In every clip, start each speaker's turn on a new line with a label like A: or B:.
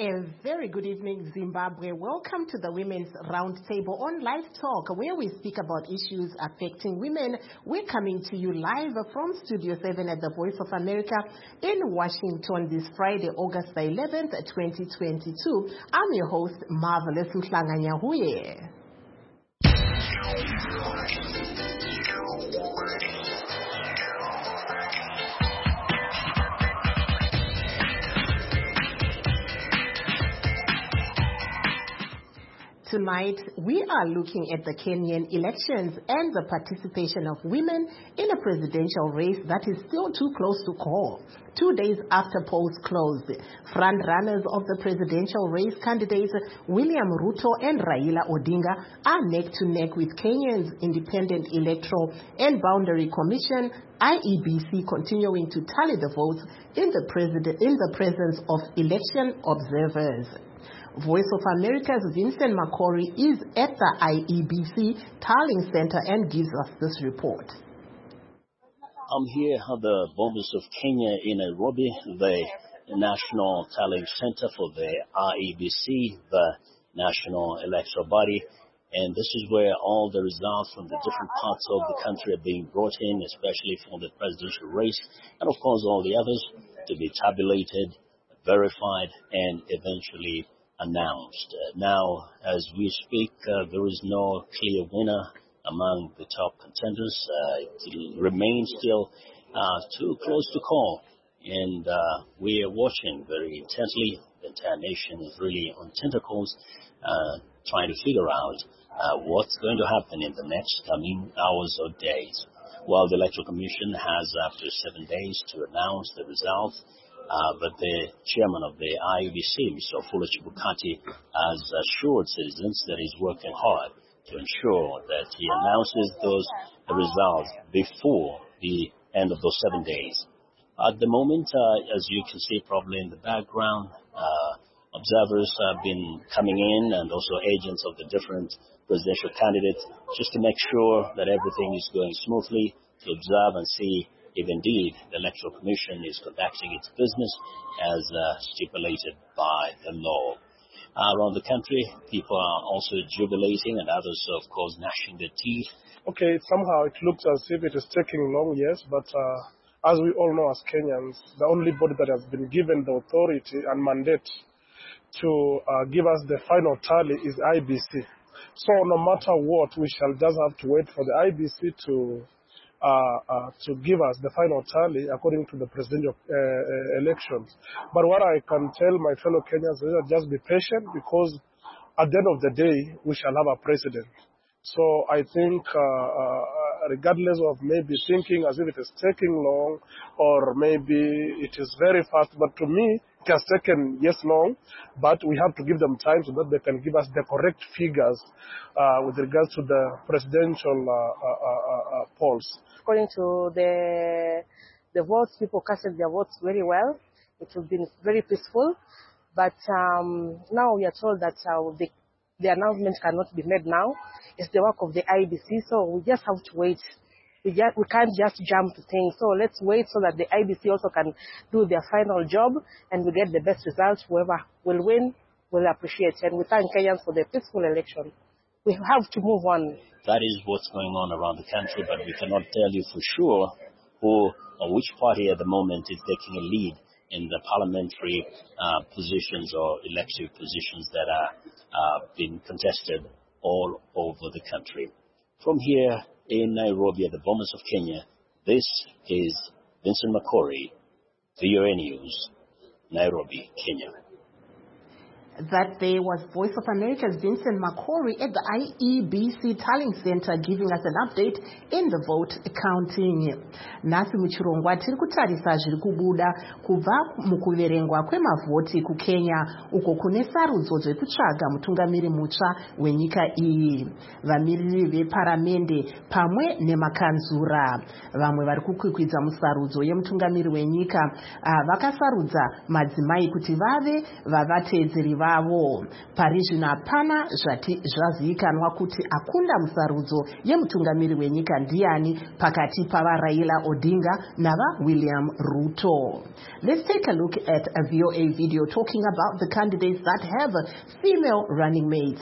A: A very good evening, Zimbabwe. Welcome to the Women's Roundtable on Live Talk, where we speak about issues affecting women. We're coming to you live from Studio 7 at the Voice of America in Washington this Friday, August the 11th, 2022. I'm your host, Marvelous Mhlanganyahuye. Tonight, we are looking at the Kenyan elections and the participation of women in a presidential race that is still too close to call. 2 days after polls closed, front-runners of the presidential race, candidates William Ruto and Raila Odinga, are neck-to-neck with Kenya's Independent Electoral and Boundary Commission, IEBC, continuing to tally the votes in the presence of election observers. Voice of America's Vincent Makori is at the IEBC Tallying Center and gives us this report.
B: I'm here at the borders of Kenya in Nairobi, the National Tallying Center for the IEBC, the National Electoral Body. And this is where all the results from the different parts of the country are being brought in, especially for the presidential race, and of course all the others, to be tabulated, verified, and eventually announced. Now, as we speak, there is no clear winner among the top contenders. It remains still too close to call, and we are watching very intensely. The entire nation is really on tentacles, trying to figure out what's going to happen in the next coming hours or days. Well, the Electoral Commission has up to 7 days to announce the results. But the chairman of the IEBC, Mr. Wafula Chebukati, has assured citizens that he's working hard to ensure that he announces those results before the end of those 7 days. At the moment, as you can see probably in the background, observers have been coming in, and also agents of the different presidential candidates, just to make sure that everything is going smoothly, to observe and see if indeed the Electoral Commission is conducting its business as stipulated by the law. Around the country, people are also jubilating, and others, of course, gnashing their teeth.
C: Okay, somehow it looks as if it is taking long, yes, but as we all know as Kenyans, the only body that has been given the authority and mandate to give us the final tally is IEBC. So no matter what, we shall just have to wait for the IEBC to give us the final tally according to the presidential elections. But what I can tell my fellow Kenyans is that just be patient, because at the end of the day, we shall have a president. So I think regardless of maybe thinking as if it is taking long or maybe it is very fast, but to me, it has taken, yes, long, but we have to give them time so that they can give us the correct figures with regards to the presidential polls.
D: According to the votes, people casted their votes very well. It has been very peaceful. But now we are told that the announcement cannot be made now. It's the work of the IEBC, so we just have to wait. We can't just jump to things. So let's wait so that the IEBC also can do their final job and we get the best results. Whoever will win will appreciate. And we thank Kenyans for the peaceful election. We have to move on.
B: That is what's going on around the country, but we cannot tell you for sure who or which party at the moment is taking a lead in the parliamentary positions or elective positions that are being contested all over the country. From here in Nairobi at the borders of Kenya, this is Vincent Makori, VOA News, Nairobi, Kenya.
A: That day was Voice of America's Vincent Makori at the IEBC Tallying Center giving us an update in the vote counting. Nasi muchirongwa tiri kutarisa zviri kubuda kubva mukuverengwa kwemavhoti kuKenya uko kune sarudzo dzekutsvaga mutungamiri mutsva wenyika iyi. Vamiriri veparamende pamwe nemakanzura vamwe vari kukwikwidza musarudzo yemutungamiri wenyika vakasarudza madzimai kuti vave vavatedzeri vavo. Parizvino hapana zvazivikanwa kuti akunda musarudzo yemutungamiri wenyika ndiani pakati pavaRaila Odinga navaWilliam Ruto. Let's take a look at a VOA video talking about the candidates that have female running mates.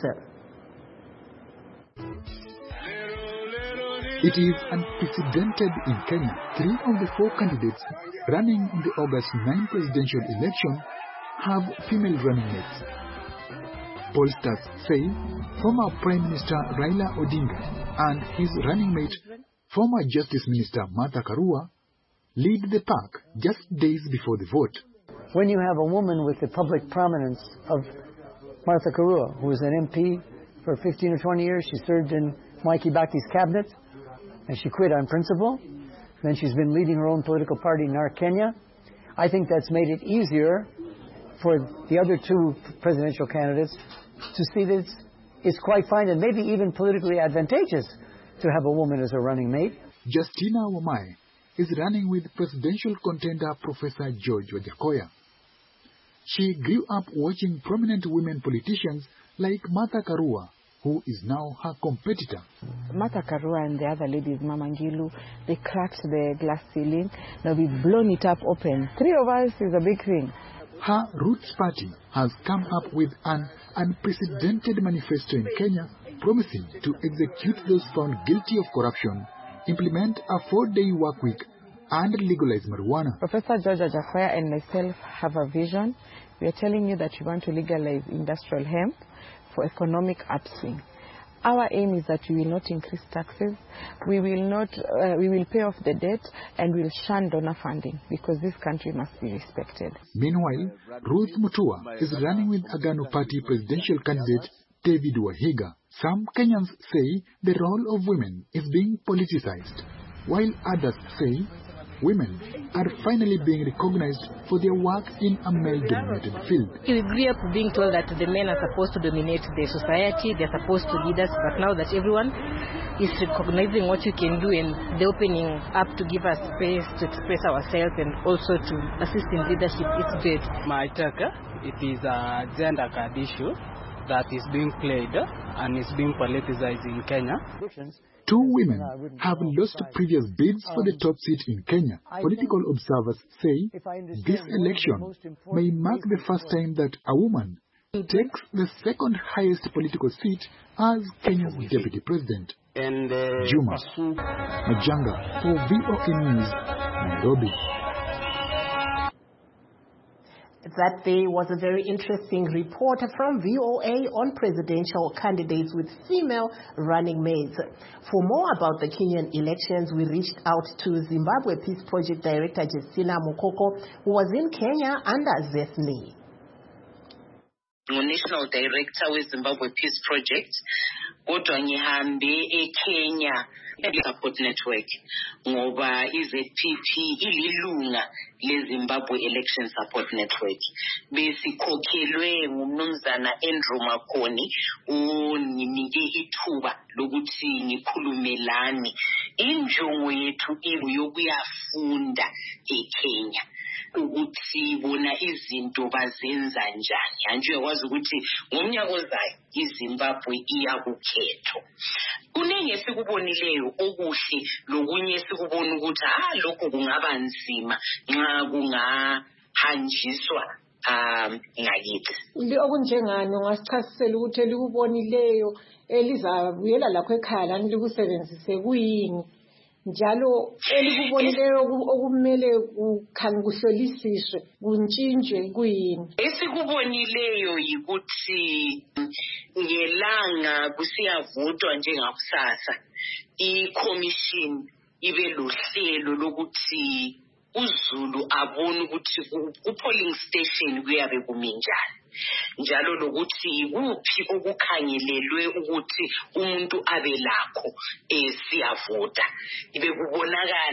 E: It is unprecedented in Kenya. 3 of the 4 candidates running in the August 9 presidential election have female running mates. Pollsters say former Prime Minister Raila Odinga and his running mate, former Justice Minister Martha Karua, lead the pack just days before the vote.
F: When you have a woman with the public prominence of Martha Karua, who was an MP for 15 or 20 years, she served in Mwai Kibaki's cabinet, and she quit on principle. Then she's been leading her own political party, NARC Kenya. I think that's made it easier for the other 2 presidential candidates to see that it's quite fine and maybe even politically advantageous to have a woman as a running mate.
E: Justina Wamai is running with presidential contender Professor George Wajackoyah. She grew up watching prominent women politicians like Martha Karua, who is now her competitor.
G: Martha Karua and the other ladies, Mama Ngilu, they cracked the glass ceiling. Now we've blown it up open. 3 of us is a big thing.
E: Her Roots Party has come up with an unprecedented manifesto in Kenya promising to execute those found guilty of corruption, implement a 4-day work week, and legalize marijuana.
G: Professor George Wajackoyah and myself have a vision. We are telling you that we want to legalize industrial hemp for economic upswing. Our aim is that we will not increase taxes, we will pay off the debt, and we will shun donor funding because this country must be respected.
E: Meanwhile, Ruth Mutua is running with Agano Party presidential candidate David Wahiga. Some Kenyans say the role of women is being politicized, while others say women are finally being recognized for their work in a male-dominated field.
D: We grew up being told that the men are supposed to dominate the society, they're supposed to lead us, but now that everyone is recognizing what you can do and the opening up to give us space to express ourselves and also to assist in leadership, it's good.
H: My take, it is a gender card issue that is being played and is being politicized in Kenya.
E: 2 women have lost previous bids for the top seat in Kenya. Political observers say this election may mark the first time that a woman takes the 2nd highest political seat as Kenya's deputy president. Juma Majanga for VOA News, Nairobi.
A: That day was a very interesting report from VOA on presidential candidates with female running mates. For more about the Kenyan elections, we reached out to Zimbabwe Peace Project Director Justina Mukoko, who was in Kenya under ZESNI.
I: National Director with Zimbabwe Peace Project, kodwa ngihambe eKenya support network ngoba iZPP ililunga leZimbabwe Election Support Network. Besikhokhelwe ngumnumzana Andrew Makoni onginike ithuba lokuthi ngikhulume lani. Injongo yethu yokuyafunda eKenya ukuthi bona izinto bazenza njani. Anje wazi ukuthi ngomnyaka ozayo iZimbabwe iyakukhetho. Kuningi esikubonileyo okuhle lokunye esikubona ukuthi lokho kungaba nzima nxa kungahanjiswa ngakithi.
J: Okunjengani ungasichasisela ukuthi elikubonileyo elizabuyela lakho ekhaya lani likusebenzise kuyini? Njalo elikubonileyo okumele kuhlolisiswe kuntshintshwe kuyini?
I: Esikubonileyo yikuthi ngelanga kusiyavotwa njengakusasa iCommission ibe lohlelo lokuthi uZulu abone ukuthi ku-polling station kuyabe kuminjani. Njalo lokuthi kuphi okukhangelelwe ukuthi umuntu abe lakho siyavota. Ibe kubonakala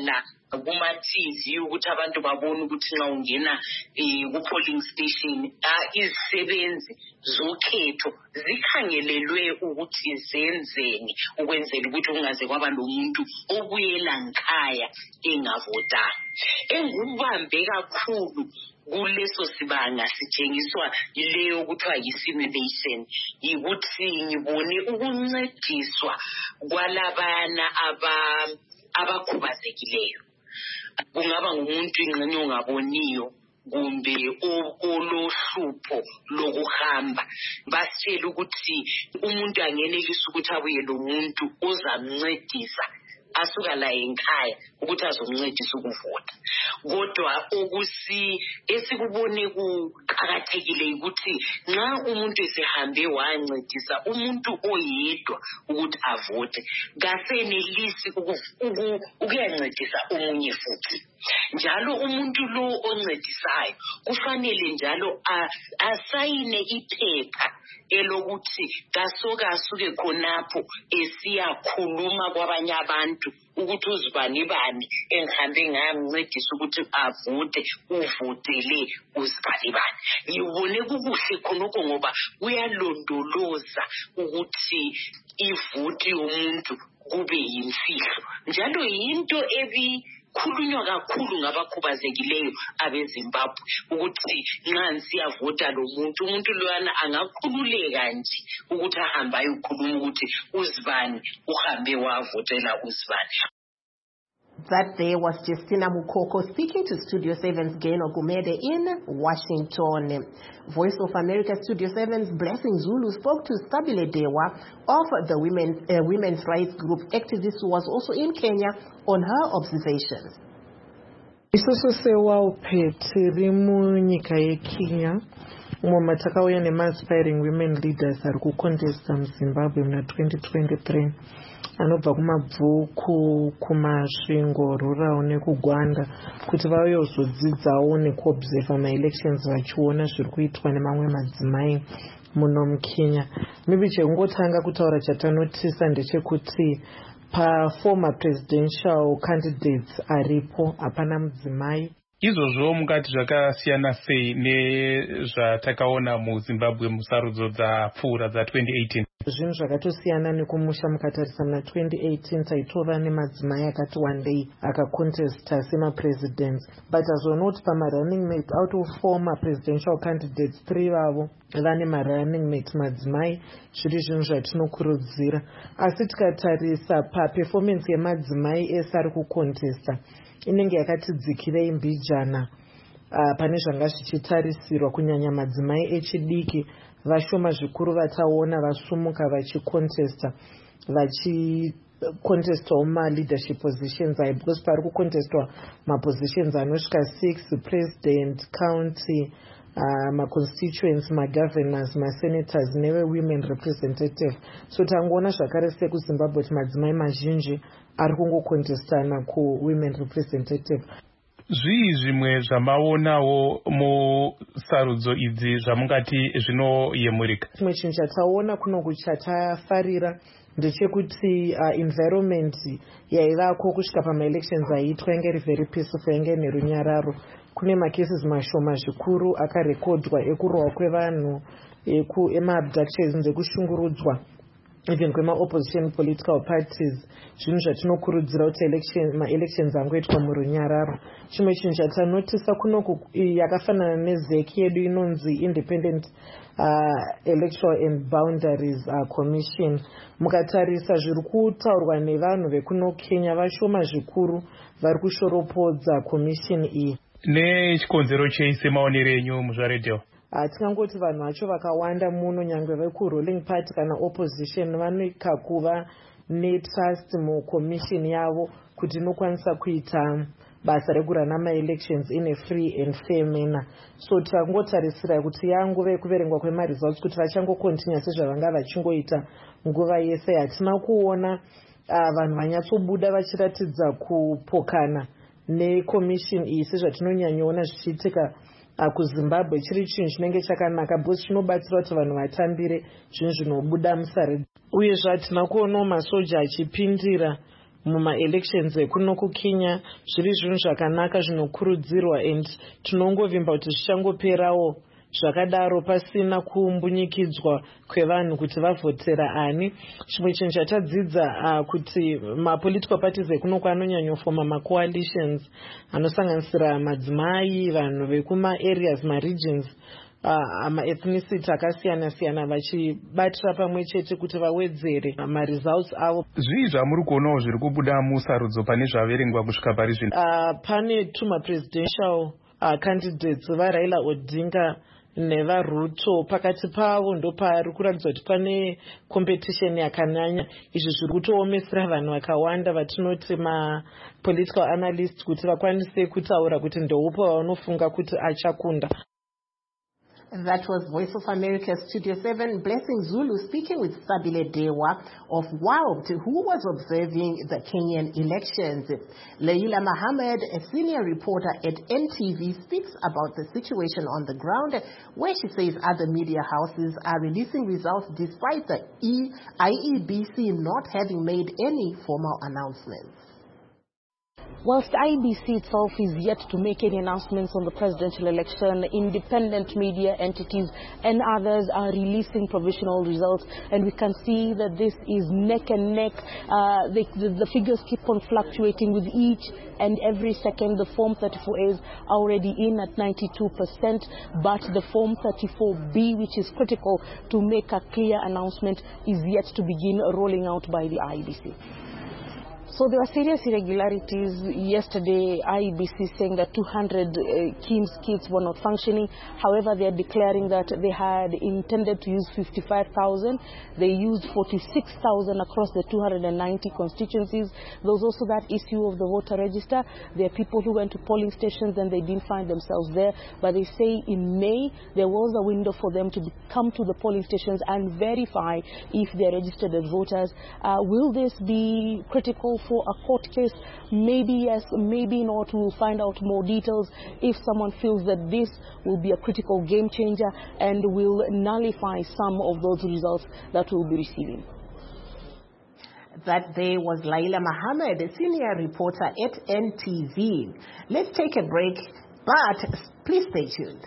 I: kuma-TV ukuthi abantu babone ukuthi nxa ungena ku-polling station izisebenzi zokhetho zikhangelelwe ukuthi zenzeni ukwenzela ukuthi kungaze kwaba lomuntu obuyela nkhaya engavotanga. Engubambe kakhulu kuleso sibanga sitshengiswa yileyo kuthiwa yi-simulation yikuthi ngibone ukuncediswa kwalabana abakhubazekileyo. Kungaba ngumuntu ingxenye ongaboniyo kumbe olohlupho lokuhamba. Basitshela ukuthi umuntu angenelisa ukuthi abuye lo muntu ozamncedisa asuka la ekhaya ukuthi azomncedisa ukuvota. Kodwa esikubone kuqakathekile ukuthi nxa umuntu esehambe wancedisa umuntu oyedwa ukuthi avote kasenelisi ukuyancedisa omunye futhi. Njalo umuntu lo oncedisayo kufanele njalo asayine iphepha elokuthi kasoka asuke khonapho esiyakhuluma kwabanye abantu ukuthi uzibani bani engihambe ngamncedisa ukuthi avote uvotele uzibani bani. Ngibone kukuhle khonokho ngoba kuyalondoloza ukuthi ivoti yomuntu kube yimfihlo. Njalo yinto khulunywa kakhulu ngabakhubazekileyo abeZimbabwe ukuthi nxa siyavota lo umuntu loyana angakhululeka nje ukuthi ahambe ayokhuluma ukuthi uzibani uhambe wavotela uzibani.
A: That day was Justina Mukoko speaking to Studio 7's Geno Gumede in Washington. Voice of America Studio 7's Blessing Zulu spoke to Stabile Dewa of the women's rights group activist who was also in Kenya on her observations.
K: Isoso sewa uphethe rimunyika yeKenya umwe takauya nema-aspiring women leaders ari kucontesta muZimbabwe muna 2023 anobva kumabvuku kumasvingo rural nekugwanda kuti vayozodzidzawo nekuobserva ma-elections vachiona zviri kuitwa nemamwe madzimai muno muKenya. Maybe chekungotanga kutaura chatanotisa ndechekuti pa-former presidential candidates aripo hapana mudzimai.
L: Izvozvo mukati zvakasiyana sei nezvatakaona muZimbabwe musarudzo dzapfuura dza2018?
K: Zvinhu zvakatosiyana nekumusha mukatarisa muna 2018 taitova nemadzimai akati wandei akacontesta sema-presidents, but azviona kuti pama-running mate out of former presidential candidates 3 vavo vane ma-running mate madzimai, zviri zvinhu zvatinokurudzira. Asi tikatarisa paperformance yemadzimai ese ari kucontesta inenge yakatidzikirei mbijana pane zvanga zvichitarisirwa, kunyanya madzimai echidiki vashoma zvikuru vataona vasumuka vachicontesta ma-leadership positions aya, because pari kucontestwa ma-positions anosvika 6, president, county, ma-constituents, ma-governors, ma-senators neve women representative. So tangoona zvakare sekuZimbabwe kuti madzimai mazhinji ari kungocontestana ku-women representative.
L: Zvii zvimwe zvamaonawo musarudzo idzi zvamungati zvinoyemurika?
K: Chimwe chinhu chataona kunoku chatafarira ndechekuti environment yaivako kusvika pama-elections aiitwa inge iri very peaceful, inge nerunyararo. Kune macases mashoma zvikuru akarekodwa ekurohwa kwevanhu, ema-abductions, ekushungurudzwa even kwema-opposition political parties, zvinhu zvatinokurudzira kuti ma-elections angoitwa murunyararo. Chimwe chinhu chatanotisa kunoku yakafanana nezeki yedu inonzi Independent Electoral and Boundaries Commission. Mukatarisa zviri kutaurwa nevanhu vekuno Kenya vashoma zvikuru vari kushoropodza commission iyi.
L: Nechikonzero chei semaonero enyu muzvaredhiyo?
K: Tingangoti vanhu vacho vakawanda muno, nyangwe veku-ruling party kana opposition, vanoika kuva netrust mucommission yavo kuti inokwanisa kuita basa rekurana ma-elections in a free and fair manner. So tangotarisira kuti yanguve kuverengwa kwema-results kuti vachangokontinya sezvavanga vachingoita nguva yese. Hatina kuona vanhu vanyatsobuda vachiratidza kupokana necommission iyi sezvatinonyanyoona zvichiitika kuZimbabwe. Chiri chinhu chinenge chakanaka because chinobatsira kuti vanhu vatambire zvinhu zvinobuda musare. Uyezve hatina kuonawo masoja achipindira mumaelections ekuno kuKenya zviri zvinhu zvakanaka zvinokurudzirwa, and tinongovimba kuti zvichangoperawo zvakadaro pasina kumbunyikidzwa kwevanhu kuti vavhotera ani. Chimwe chinhu chatadzidza kuti mapolitical parties ekuno kwanonyanyofoma macoalitions anosanganisira madzimai, vanhu vekuma-areas, ma-regions, maethnicity akasiyana-siyana vachibatira pamwe chete kuti vawedzere maresults avo.
L: Zvii zvamuri kuonawo zviri kubuda musarudzo pane zvaverengwa kusvika pari zvino?
K: Pane presidential candidates vaRaila Odinga nevaRuto. Pakati pavo ndopari kuratidza kuti pane competition yakanyanya. Izvi zviri kutoomesera vanhu vakawanda vatinoti ma-political analysts kuti vakwanise kutaura kuti ndoupo vanofunga kuti achakunda.
A: That was Voice of America Studio 7, Blessing Zulu speaking with Sabile Dewa of WOWT, who was observing the Kenyan elections. Leila Mohammed, a senior reporter at NTV, speaks about the situation on the ground, where she says other media houses are releasing results despite the IEBC not having made any formal announcements.
M: Whilst IEBC itself is yet to make any announcements on the presidential election, independent media entities and others are releasing provisional results, and we can see that this is neck and neck. The figures keep on fluctuating with each and every second. The Form 34A is already in at 92%, but the Form 34B, which is critical to make a clear announcement, is yet to begin rolling out by the IEBC. So there were serious irregularities yesterday. IEBC saying that 200 KIMS kits were not functioning. However, they are declaring that they had intended to use 55,000. They used 46,000 across the 290 constituencies. There was also that issue of the voter register. There are people who went to polling stations and they didn't find themselves there. But they say in May there was a window for them to come to the polling stations and verify if they are registered as voters. Will this be critical for a court case? Maybe yes, maybe not. We'll find out more details if someone feels that this will be a critical game changer and will nullify some of those results that we'll be receiving.
A: That day was Laila Mohammed, a senior reporter at NTV. Let's take a break, but please stay tuned.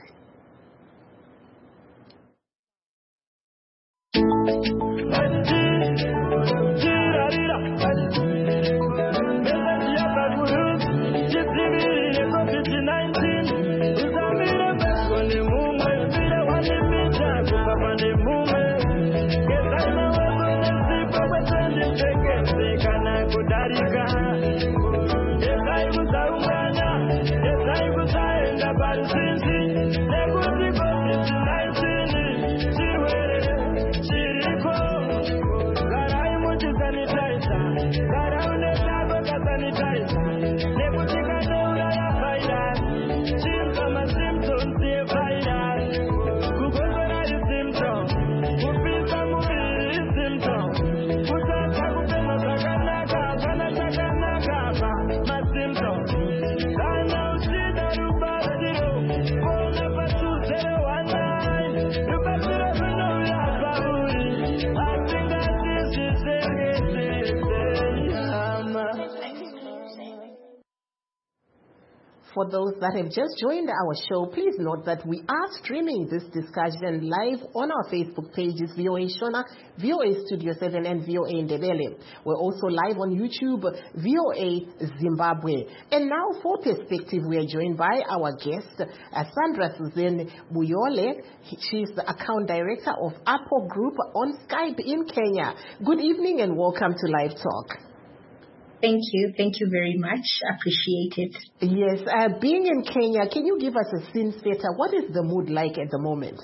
A: For those that have just joined our show, please note that we are streaming this discussion live on our Facebook pages, VOA Shona, VOA Studio 7, and VOA Ndebele. We're also live on YouTube, VOA Zimbabwe. And now for Perspective, we are joined by our guest, Sandra Suzanne Buyole. She's the account director of Apple Group on Skype in Kenya. Good evening and welcome to Live Talk.
N: Thank you very much. Appreciate it.
A: Yes, being in Kenya, can you give us a scene setter? What is the mood like at the moment?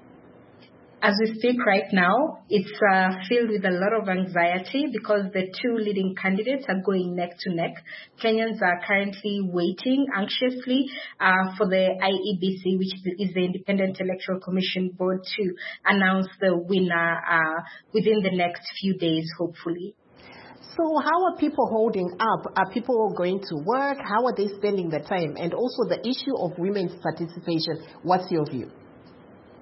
N: As we speak right now, it's filled with a lot of anxiety because the two leading candidates are going neck to neck. Kenyans are currently waiting anxiously for the IEBC, which is the Independent Electoral Commission Board, to announce the winner within the next few days, hopefully.
A: So how are people holding up? Are people going to work? How are they spending their time? And also the issue of women's participation. What's your view?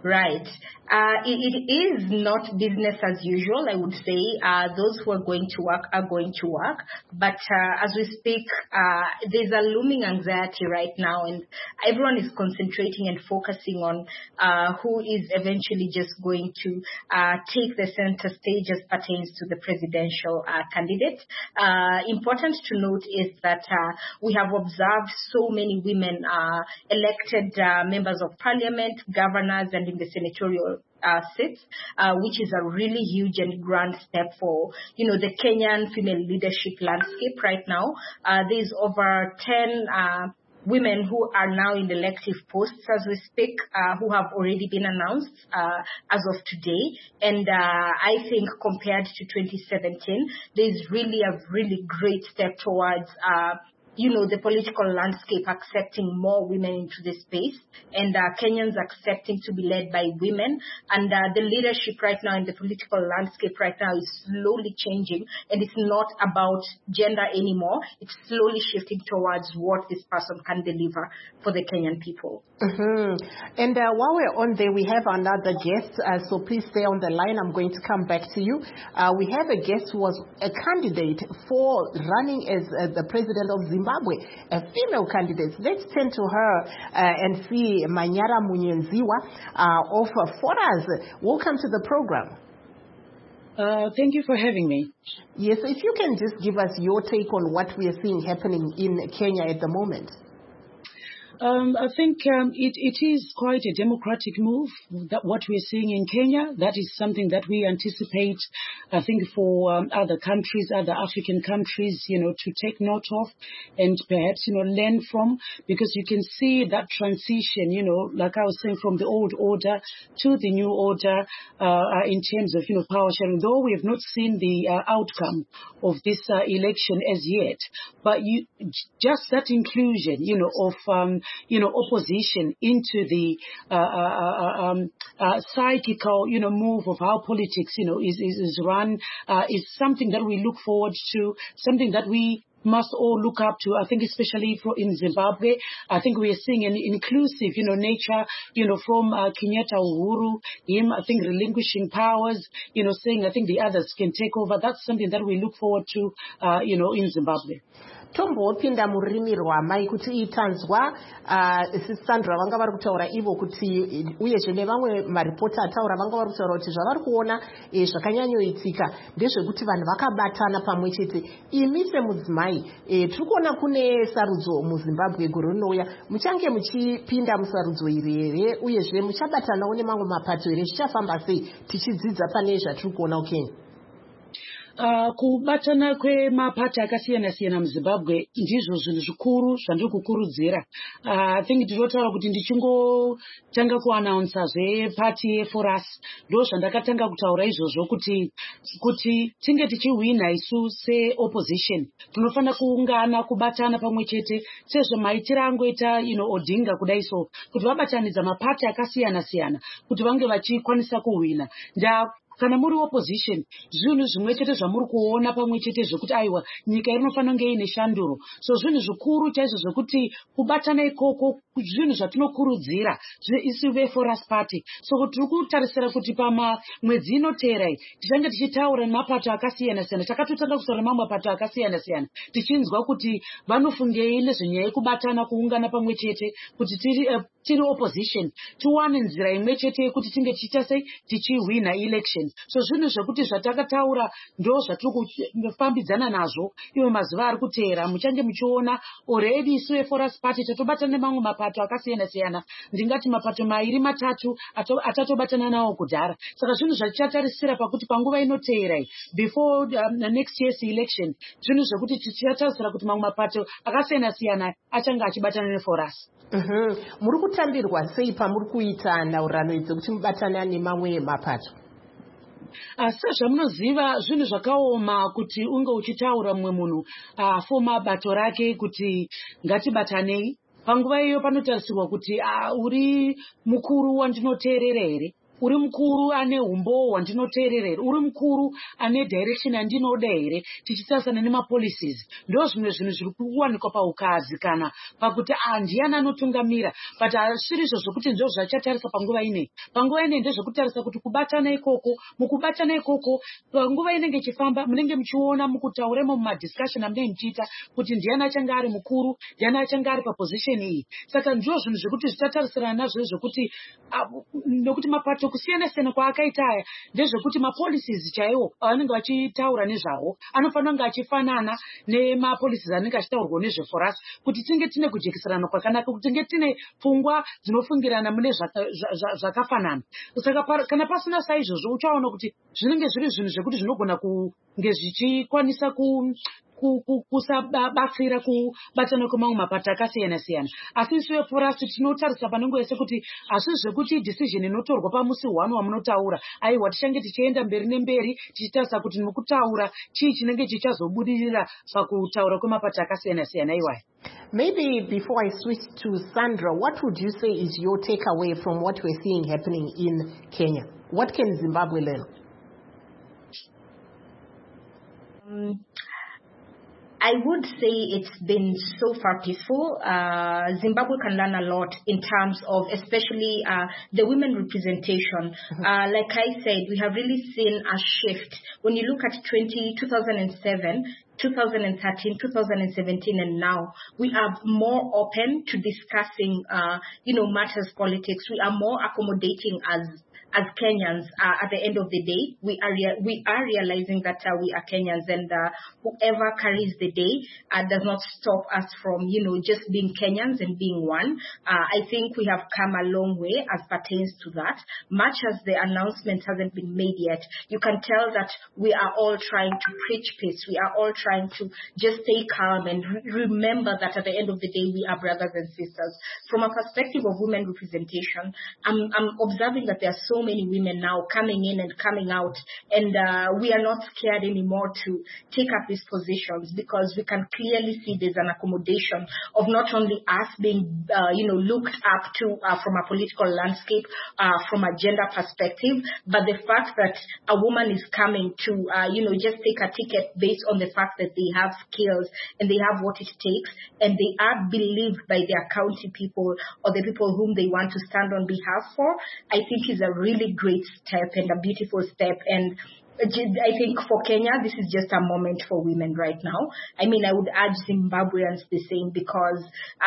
N: Right. It is not business as usual, I would say. Those who are going to work are going to work. But as we speak, there's a looming anxiety right now, and everyone is concentrating and focusing on who is eventually just going to take the center stage as pertains to the presidential candidate. Important to note is that we have observed so many women elected members of parliament, governors, and in the senatorial seats, which is a really huge and grand step for, the Kenyan female leadership landscape right now. There's over 10 women who are now in elective posts as we speak, who have already been announced as of today. And I think compared to 2017, there's really a really great step towards the political landscape accepting more women into the space, and Kenyans accepting to be led by women. And the leadership right now in the political landscape right now is slowly changing, and it's not about gender anymore. It's slowly shifting towards what this person can deliver for the Kenyan people.
A: And while we're on there, we have another guest, so please stay on the line. I'm going to come back to you. We have a guest who was a candidate for running as the president of Zimbabwe, a female candidate. Let's turn to her and see Manyara Munyenziwa of Foras. Welcome to the program.
O: Thank you for having me.
A: Yes, if you can just give us your take on what we are seeing happening in Kenya at the moment.
O: I think it is quite a democratic move, that what we're seeing in Kenya. That is something that we anticipate, I think, for other countries, other African countries, to take note of and perhaps, learn from, because you can see that transition, like I was saying, from the old order to the new order in terms of, power sharing, though we have not seen the outcome of this election as yet. But just that inclusion, of opposition into the psychical, move of how politics, is run, is something that we look forward to, something that we must all look up to. I think especially in Zimbabwe, I think we are seeing an inclusive, nature, from Kenyatta Uhuru, him, I think, relinquishing powers, saying I think the others can take over. That's something that we look forward to, in Zimbabwe.
A: tombopinda murimi rwamai kuti itanzwa Sandra vanga vari kutaura ivo kuti uyezve nevamwe maripota ataura vanga vari kutaura kuti zvavari kuona zvakanyanyoitika ndezvekuti vanhu vakabatana pamwe chete. Imi semudzimai tiri kuona kune sarudzo muZimbabwe gore rinouya, muchange muchipinda musarudzo iri here uyezve muchabatanawo nemamwe mapato here? Zvichafamba sei tichidzidza pane zvatiri kuona ukenya?
O: Kubatana kwemapato akasiyana-siyana muZimbabwe ndizvo zvinhu zvikuru zvandiri kukurudzira. I think ndinotaura kuti ndichingotanga kuanaunsa zvepati yeForas ndo zvandakatanga kutaura izvozvo kuti tinge tichiwina isu seopposition tinofana kuungana kubatana pamwe chete sezvo maitiro angoita Odinga kudai so kuti vabatanidza mapato akasiyana-siyana kuti vange vachikwanisa kuwina. Kana muri opposition zvinhu zvimwe chete zvamuri kuona pamwe chete zvokuti aiwa nyika inofanira kunge ine shanduro. So zvinhu zvikuru chaizvo zvokuti kubatana ikoko zvinhu zvatinokurudzira isu veForas Party. So tiri kutarisira kuti pamwedzi inotera tichange tichitaura nemapato akasiyana-siyana. Takatotanga kutaura nemamwe mapato akasiyana-siyana tichinzwa kuti vanofungei nezvenyaya yekubatana kuungana pamwe chete kuti tiri opposition tiwane nzira imwe chete yekuti tinge tichiwina election. So zvinhu zvekuti zvatakataura ndo zvatiri kufambidzana nazvo iwe mazuva ari kuteera. Muchange muchiona already isu veForas Party tatobatana nemamwe mapato akasiyana-siyana, ndingati mapato mairi matatu atatobatana nawo kudhara. Saka zvinhu zvatichatarisira pakuti panguva inoteera before next year's election zvinhu zvekuti tichatarisira kuti mamwe mapato akasiyana-siyana achange achibatana neForas.
A: Muri kutambirwa sei pamuri kuita nhaurirano idzi kuti mubatana nemamwe mapato?
O: Sezvamunoziva zvinhu zvakaoma kuti unge uchitaura mumwe munhu foma bato rake kuti ngatibatanei. Panguva iyo panotarisirwa kuti uri mukuru wandinoteerera here. uri mukuru ane umbo wandinoteerera here, uri mukuru ane direction yandinoda here, tichitarisana nemapolicies. Ndo zvimwe zvinhu zviri kuwanikwa paukadzi kana pakuti ndiani anotungamira, but hazviri izvo zvokuti ndo zvachatarisa panguva inei. Panguva inei ndezvekutarisa kuti kubatana ikoko, mukubatana ikoko panguva inenge ichifamba munenge muchiona mukutauremo mumadiscussion amunenge muchiita kuti ndiani achange ari mukuru, ndiani achange ari paposition iyi. Saka ndizvo zvinhu zvekuti zvichatarisana nazvo zvokuti nokuti mapato kusiyana-siyana kwaakaita aya ndezvekuti mapolicies chaiwo avanenge vachitaura nezvavo anofanira kunge achifanana nemapolicies anenge achitaurwa nezveforasi, kuti tinge tine kujekiserana kwakanaka, kuti tinge tine pfungwa dzinofungirana mune zvakafanana. Saka kana pasina saizvozvo uchaona kuti zvinenge zviri zvinhu zvekuti zvinogona kunge zvichikwanisa kusabatsira kubatana kwemamwe mapato akasiyana-siyana. Asi isu veforasi tinotarisa panenge yese kuti hazvi zvekuti decision inotorwa pamusi 1 wamunotaura aiwa tichange tichienda mberi nemberi tichitarisa kuti mukutaura chii chinenge chichazobudirira pakutaura kwemapato akasiyana-siyana iwaya.
A: Maybe before I switch to Sandra, what would you say is your takeaway from what we're seeing happening in Kenya? What can Zimbabwe learn?
N: I would say it's been so far peaceful. Zimbabwe can learn a lot in terms of especially the women representation. Like I said, we have really seen a shift. When you look at 2007, 2013, 2017, and now, we are more open to discussing, matters politics. We are more accommodating as Kenyans. At the end of the day, we are realizing that we are Kenyans, and whoever carries the day does not stop us from, just being Kenyans and being one. I think we have come a long way as pertains to that. Much as the announcement hasn't been made yet, you can tell that we are all trying to preach peace. We are all trying to just stay calm and remember that at the end of the day, we are brothers and sisters. From a perspective of women representation, I'm observing that there are so many women now coming in and coming out, and we are not scared anymore to take up these positions, because we can clearly see there's an accommodation of not only us being looked up to from a political landscape, from a gender perspective, but the fact that a woman is coming to just take a ticket based on the fact that they have skills and they have what it takes, and they are believed by their county people or the people whom they want to stand on behalf for, I think is a really great step and a beautiful step. And I think for Kenya, this is just a moment for women right now. I mean, I would urge Zimbabweans the same, because,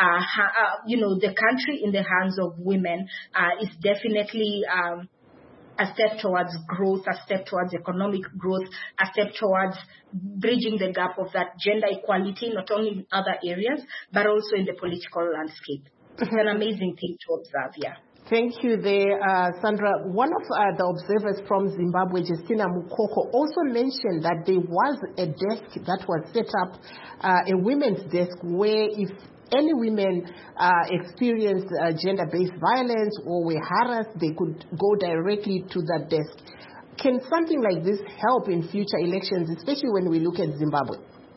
N: the country in the hands of women is definitely a step towards growth, a step towards economic growth, a step towards bridging the gap of that gender equality, not only in other areas, but also in the political landscape. It's an amazing thing to observe, yeah.
A: Thank you there, Sandra. One of the observers from Zimbabwe, Justina Mukoko, also mentioned that there was a desk that was set up, a women's desk, where if any women experienced gender-based violence or were harassed, they could go directly to that desk. Can something like this help in future elections, especially when we look at Zimbabwe?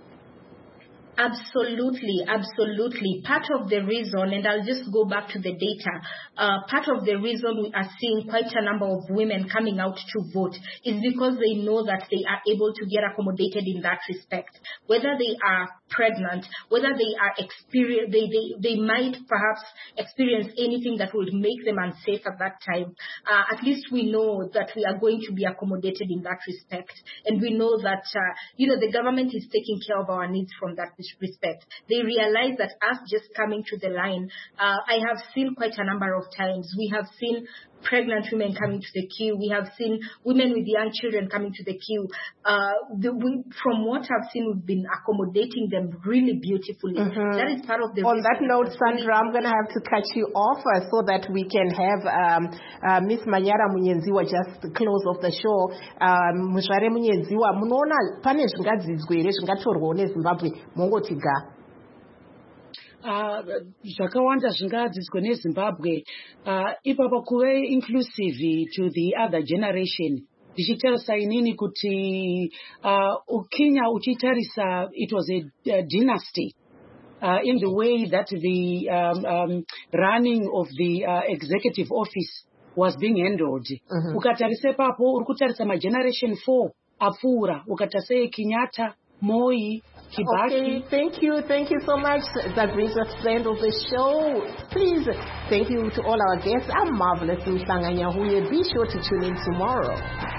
N: Absolutely, absolutely. Part of the reason, and I'll just go back to the data, part of the reason we are seeing quite a number of women coming out to vote is because they know that they are able to get accommodated in that respect. Whether they are pregnant, whether they are they might perhaps experience anything that would make them unsafe at that time. At least we know that we are going to be accommodated in that respect. And we know that, the government is taking care of our needs from that respect. They realize that us just coming to the line, I have seen quite a number of times. We have seen pregnant women coming to the queue. We have seen women with young children coming to the queue. From what I've seen, we've been accommodating them really beautifully. That is part of the...
A: On that note, Sandra, I'm going to have to cut you off so that we can have Miss Manyara Munyenziwa just close off the show. Muzvare Munyenziwa, munoona pane zvingadzidzwe here zvingatorwawo neZimbabwe mongotiga.
O: Zvakawanda zvingadzidzwa neZimbabwe, ipapa kuve inclusive to the other generation. Ndichitarisa inini kuti Kenya uchitarisa, it was a dynasty in the way that the running of the executive office was being handled. Ukatarisa papo uri kutarisa mageneration 4 apfuura ukatase Kenyatta, Moi, Kibaki.
A: Okay, thank you so much. That brings us to the end of the show. Please, thank you to all our guests. I'm Marvelous Mhlanga Nyahuye. Be sure to tune in tomorrow.